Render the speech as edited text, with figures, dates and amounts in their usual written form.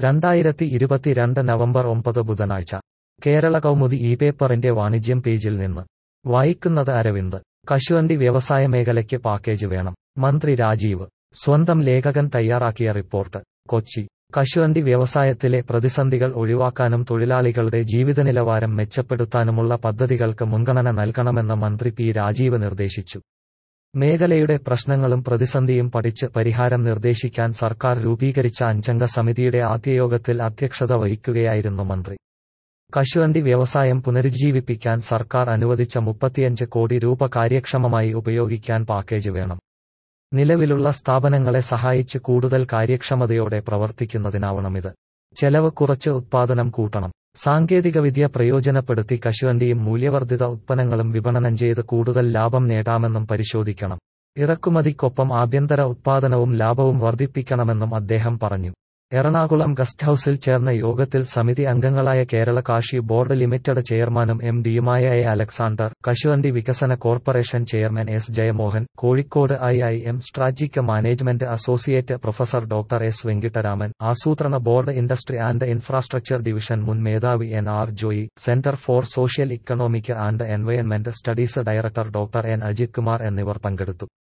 2022 November 9 ബുധനാഴ്ച കേരള കൗമുദി ഈ പേപ്പറിന്റെ വാണിജ്യം പേജിൽ നിന്ന് വായിക്കുന്നത് അരവിന്ദ്. കശുവണ്ടി വ്യവസായ മേഖലയ്ക്ക് പാക്കേജ് വേണം, മന്ത്രി രാജീവ്. സ്വന്തം ലേഖകൻ തയ്യാറാക്കിയ റിപ്പോർട്ട്. കൊച്ചി. കശുവണ്ടി വ്യവസായത്തിലെ പ്രതിസന്ധികൾ ഒഴിവാക്കാനും തൊഴിലാളികളുടെ ജീവിതനിലവാരം മെച്ചപ്പെടുത്താനുമുള്ള പദ്ധതികൾക്ക് മുൻഗണന നൽകണമെന്ന് മന്ത്രി പി രാജീവ് നിർദ്ദേശിച്ചു. മേഖലയുടെ പ്രശ്നങ്ങളും പ്രതിസന്ധിയും പഠിച്ച് പരിഹാരം നിർദ്ദേശിക്കാൻ സർക്കാർ രൂപീകരിച്ച 5-അംഗ സമിതിയുടെ ആദ്യയോഗത്തിൽ അധ്യക്ഷത വഹിക്കുകയായിരുന്നു മന്ത്രി. കശുവണ്ടി വ്യവസായം പുനരുജ്ജീവിപ്പിക്കാൻ സർക്കാർ അനുവദിച്ച 35 കോടി രൂപ കാര്യക്ഷമമായി ഉപയോഗിക്കാൻ പാക്കേജ് വേണം. നിലവിലുള്ള സ്ഥാപനങ്ങളെ സഹായിച്ച് കൂടുതൽ കാര്യക്ഷമതയോടെ പ്രവർത്തിക്കുന്നതിനാവണമിത്. ചെലവ് കുറച്ച് ഉത്പാദനം കൂട്ടണം. സാങ്കേതികവിദ്യ പ്രയോജനപ്പെടുത്തി കശുവണ്ടിയും മൂല്യവർദ്ധിത ഉത്പന്നങ്ങളും വിപണനം ചെയ്ത് കൂടുതൽ ലാഭം നേടാമെന്നും പരിശോധിക്കണം. ഇറക്കുമതിക്കൊപ്പം ആഭ്യന്തര ഉത്പാദനവും ലാഭവും വർദ്ധിപ്പിക്കണമെന്നും അദ്ദേഹം പറഞ്ഞു. എറണാകുളം ഗസ്റ്റ് ഹൌസിൽ ചേർന്ന യോഗത്തിൽ സമിതി അംഗങ്ങളായ കേരള കാഷ്യൂ ബോർഡ് ലിമിറ്റഡ് ചെയർമാനും എം.ഡിയുമായ എ. അലക്സാണ്ടർ, കശുവണ്ടി വികസന corporation chairman S. Jayamohan, Kozhikode IIM strategic management associate professor doctor S. Venkataraman, ആസൂത്രണ board industry and infrastructure division മുൻ മേധാവി N. R. Joy, centre for social economic and environment studies director doctor N. Ajith Kumar എന്നിവർ പങ്കെടുത്തു.